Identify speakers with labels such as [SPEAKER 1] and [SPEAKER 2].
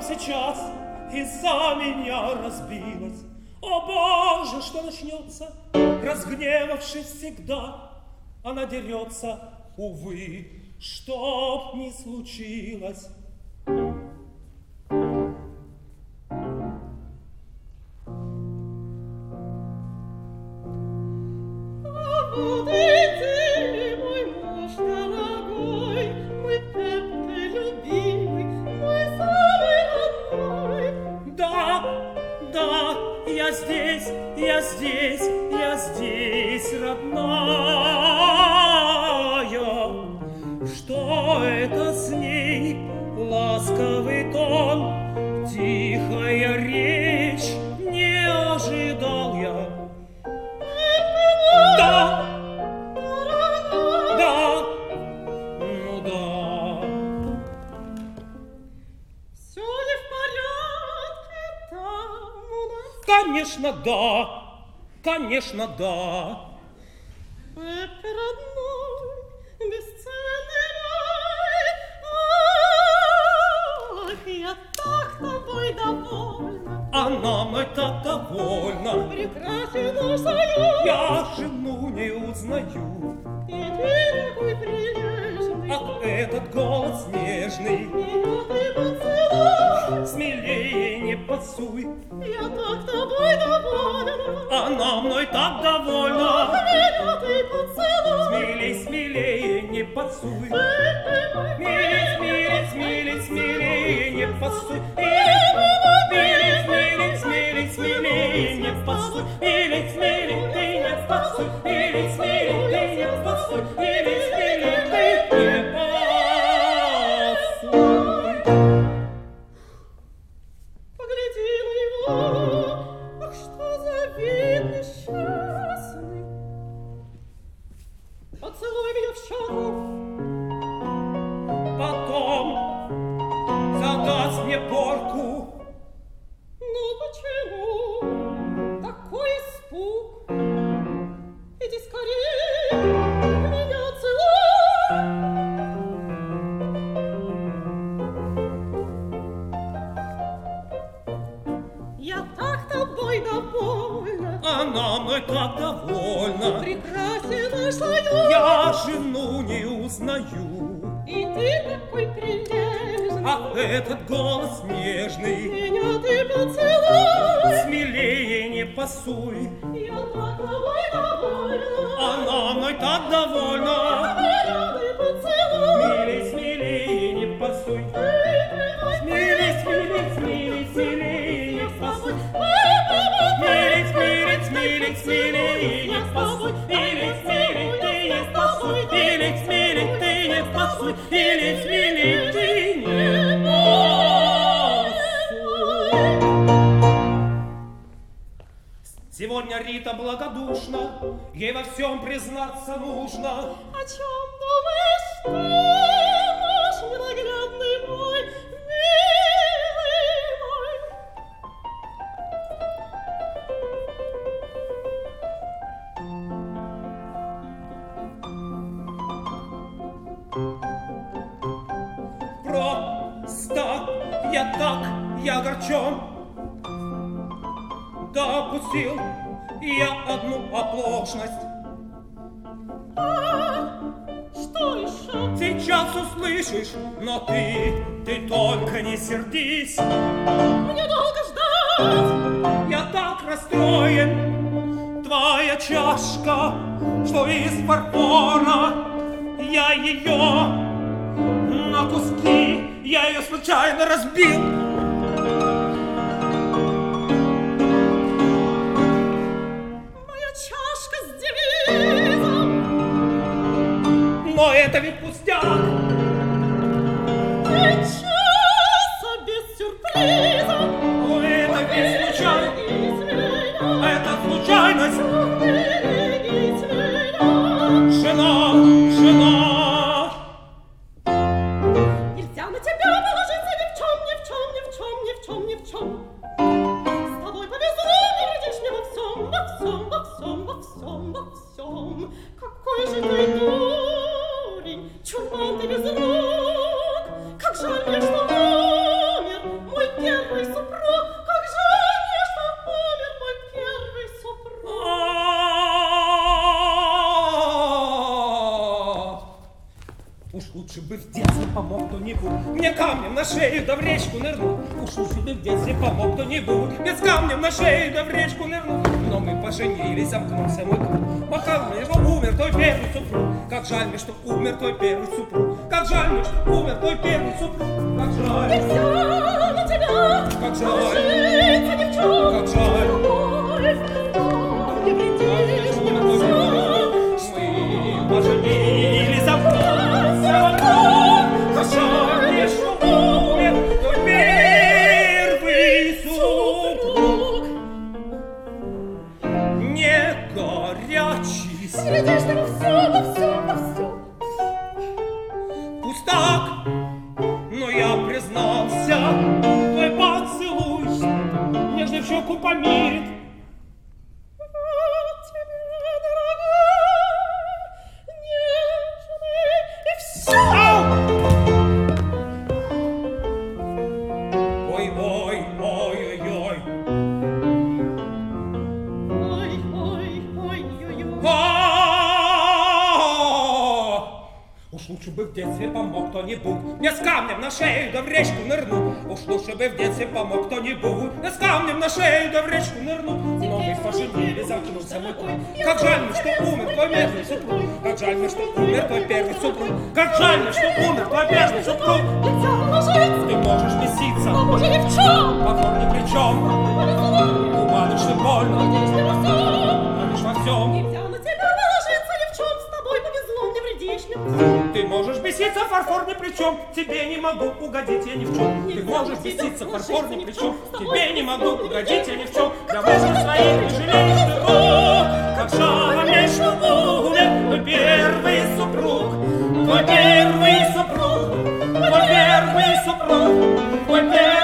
[SPEAKER 1] сейчас из-за меня разбилась. О, Боже, что начнется, разгневавшись всегда, она дерется, увы, чтоб не случилось. Я здесь, родная. Что это с ней? Ласковый тон, тихая речь, не ожидал я. Да, да, ну да.
[SPEAKER 2] Все ли в порядке там у нас?
[SPEAKER 1] Конечно, да. Конечно, да.
[SPEAKER 2] Пеппи, родной, бесценный мой. Ах, я так тобой довольна.
[SPEAKER 1] Она мной так довольна.
[SPEAKER 2] Прекрасен наш союз.
[SPEAKER 1] Я жену не узнаю.
[SPEAKER 2] И ты такой прилежный.
[SPEAKER 1] Ах, этот голос нежный.
[SPEAKER 2] Меня ты поцелуй.
[SPEAKER 1] Смелее не пасуй.
[SPEAKER 2] Я так тобой довольна.
[SPEAKER 1] Она мной так довольна.
[SPEAKER 2] Меня ты поцелуй.
[SPEAKER 1] Смелей, смелее не пасуй.
[SPEAKER 2] Пеппи, мой
[SPEAKER 1] Смелей, смелей, смелей, смелее не пасуй.
[SPEAKER 2] Смелей,
[SPEAKER 1] Смелей, смелей, смелее не пасуй. Смелей, смелей, ты не пасуй. Смелей, смелей, ты не пасуй. Смелей, смелей, ты не пасуй.
[SPEAKER 2] Погляди на него, ах, что за вид несчастный. Поцелуй меня в щеку,
[SPEAKER 1] Потом задаст мне порку.
[SPEAKER 2] ну почему такой испуг? Иди скорее, меня целуй. Я так тобой довольна.
[SPEAKER 1] Она мной так довольна.
[SPEAKER 2] Прекрасен наш союз.
[SPEAKER 1] Я жену не узнаю.
[SPEAKER 2] И ты такой прилежный.
[SPEAKER 1] А этот голос нежный.
[SPEAKER 2] Меня ты поцелуй.
[SPEAKER 1] Смелее не пасуй.
[SPEAKER 2] Я так тобой довольна.
[SPEAKER 1] Она мной так довольна.
[SPEAKER 2] Меня ты поцелуй.
[SPEAKER 1] Смелей, смелее не пасуй. Смелей, смелей, смелей, смелее не пасуй. Смелей, смелей, смелей, смелее не пасуй. Смелей, смелей, ты не пасуй. Смелей, смелей, ты не пасуй. Смелей, смелей, ты не пасуй. Сегодня Рита благодушна, ей во всем признаться нужно.
[SPEAKER 2] О чем думаешь ты, наш ненаглядный мой, милый мой?
[SPEAKER 1] Просто я огорчен, допустил я одну оплошность.
[SPEAKER 2] Что еще?
[SPEAKER 1] Сейчас услышишь, но ты только не сердись.
[SPEAKER 2] Мне долго ждать.
[SPEAKER 1] Я так расстроен, твоя чашка, что из фарфора. Я ее на куски, я ее случайно разбил.
[SPEAKER 2] Моя чашка с девизом.
[SPEAKER 1] Но это ведь пустяк.
[SPEAKER 2] Часа без сюрприза.
[SPEAKER 1] Но это ведь случайно. Это случайность.
[SPEAKER 2] Берегись меня.
[SPEAKER 1] Жена. Нельзя
[SPEAKER 2] на тебя положиться ни в чем, ни в чем, ни первый супруг, как же нежно умер мой первый супруг.
[SPEAKER 1] Уж лучше бы в детстве помог кто-нибудь, мне камнем на шею да в речку нырнул. Уж лучше бы в детстве помог кто-нибудь, мне с камнем на шею да в речку нырнул. Но мы поженились, замкнулся мой круг. Пока мне, что умер твой первый супруг. Как жаль мне, что умер твой первый супруг. Как жаль мне, что умер твой первый супруг. Как жаль.
[SPEAKER 2] И все на тебя,
[SPEAKER 1] Как жаль.
[SPEAKER 2] ложится ни в чем.
[SPEAKER 1] Как жаль.
[SPEAKER 2] Не вредишь ни во всем.
[SPEAKER 1] Мы поженились, замкнулся мой круг. Как жаль мне, что умер твой первый супруг. Не горячий
[SPEAKER 2] Не вредишь ни во всем, во всем, во всем.
[SPEAKER 1] Пусть так, но я признался, твой поцелуй нежно в щеку помирит.
[SPEAKER 2] Вот тебе, дорогая, нежный и все.
[SPEAKER 1] Ау! Ой-ой-ой-ой-ой.
[SPEAKER 2] Ой-ой-ой-ой-ой.
[SPEAKER 1] А! Уж лучше бы в детстве помог кто-нибудь, мне с камнем на шею да в речку нырнул. Уж лучше бы в детстве помог кто-нибудь, мне с камнем на шею да в речку нырнул. Но мы поженились, замкнулся мой круг. Как жаль мне, что умер твой первый супруг. Как жаль мне, что умер твой первый супруг. Как жаль мне, что умер твой первый супруг.
[SPEAKER 2] Нельзя ложиться,
[SPEAKER 1] Ты можешь беситься,
[SPEAKER 2] но уже ни в чем.
[SPEAKER 1] покор ни при чем. Уманишь ты больно,
[SPEAKER 2] Вредишь ни во всем.
[SPEAKER 1] но лишь во всем.
[SPEAKER 2] Нельзя на тебя положиться ни в чем. С тобой повезло, не вредишь ни во всем.
[SPEAKER 1] Ты можешь беситься, фарфор ни при чем. Тебе не могу угодить, я ни в чем. Ты можешь беситься, фарфор ни при чем. Тебе не могу угодить, я ни в чем. Для мыслей своих не жалеешь ты, о, как жаль мне, что умер твой первый супруг. Твой первый супруг, твой первый супруг, твой первый